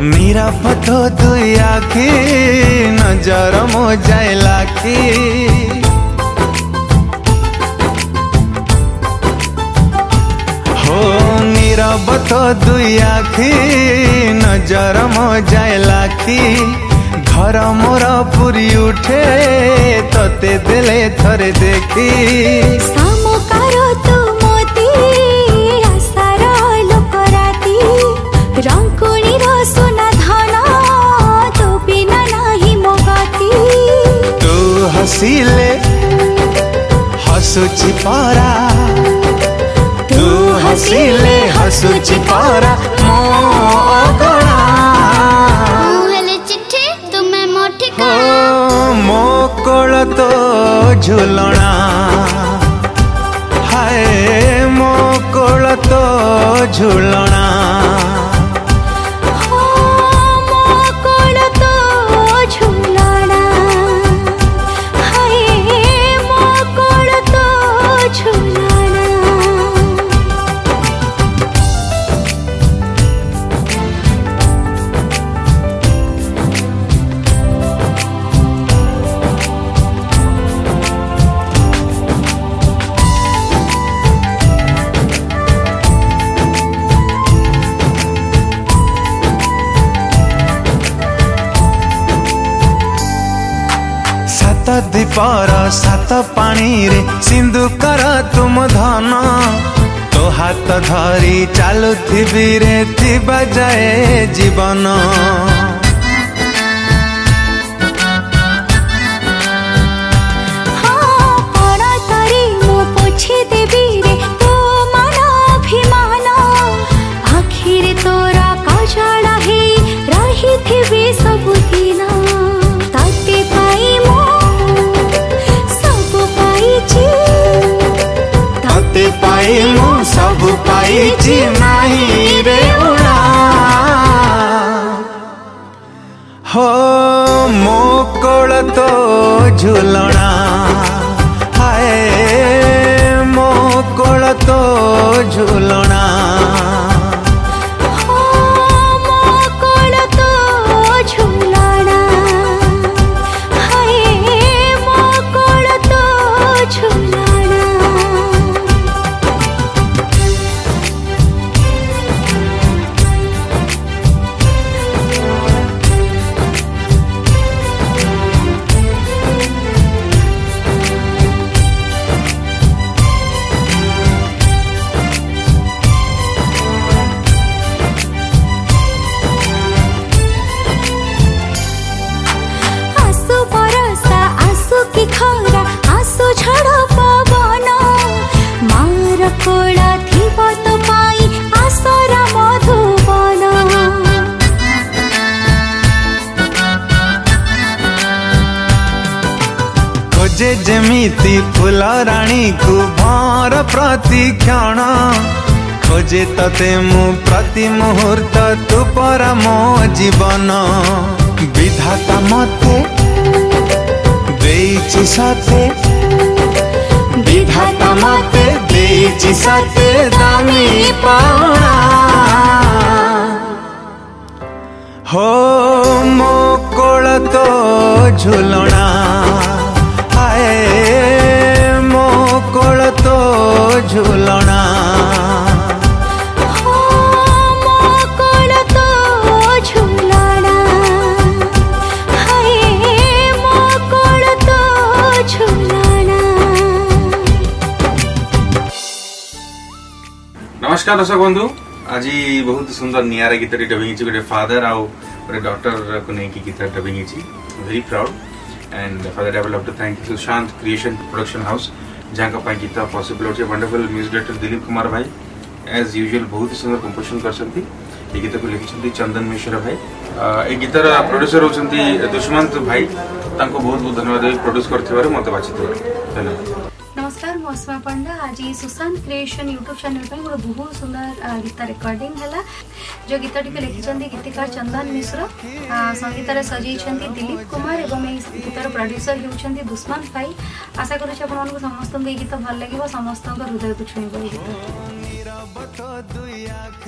निरापद दुई आखी नजर मो जाए लाखी हो निरापद दुई आखी नजर मो जाए लाखी घर मोर पुरी उठे तते देले थरे देखी सामकार तू मोती आसार लोक राती रंकुणी रो सोना धन तो बिना नाही मो गति तू हसिले हसुची पारा तू हसिले हसुची पारा मो अगणा मो कोल तो झुलना हाय मो कोल तो झुलना सात दीपर सात पानी रे सिंधु कर तुम धन तो हाथ धरी चलुथिबी रे थिबा जाए जीवन सब पाई नहीं रे उड़ा हो मो कोल तो झुलना हाय मो कोल तो झुलना खोजे जेमिति फूल राणी को भर प्रति क्षण खोजे तते मु प्रति मुहूर्त तू पर मो जीवन विधाता मते देइछि सते विधाता मते देइछि सते दामी पाना हो मो कोल तो झुलना मो कोल तो झुलना नमस्कार दर्शक बंधु आज बहुत सुंदर नियारा गीत डबिंग गोटे फादर आउ डॉक्टर को लेकिन गीत dubbing very proud and for that I would love to thank Sushant Creation Production House जहाँ का गीत पॉसिबल होचे wonderful music director Dilip Kumar भाई एज यूजुअल बहुत ही सुंदर कंपोजिशन करछंती ये गीत को लिखिछंती चंदन मिश्रा भाई ए गीतर प्रोड्यूसर होचंती दुष्मंत भाई तांको बहुत बहुत धन्यवाद प्रोड्यूस करथिबार मते बाचिथिबार धन्यवाद। नमस्कार मो अस्मा पंडा आज सुशांत क्रिएशन यूट्यूब चैनल पे गोटे बहुत सुंदर गीत रिकॉर्डिंग है जो गीत टी लिखिं गीतकार चंदन मिश्र संगीत सजाई दिलीप कुमार एवं गीतर प्रोड्यूसर होती दुष्मंत भाई आशा करुँ समस्त गीत भल लगे समस्त हृदय को छुईब।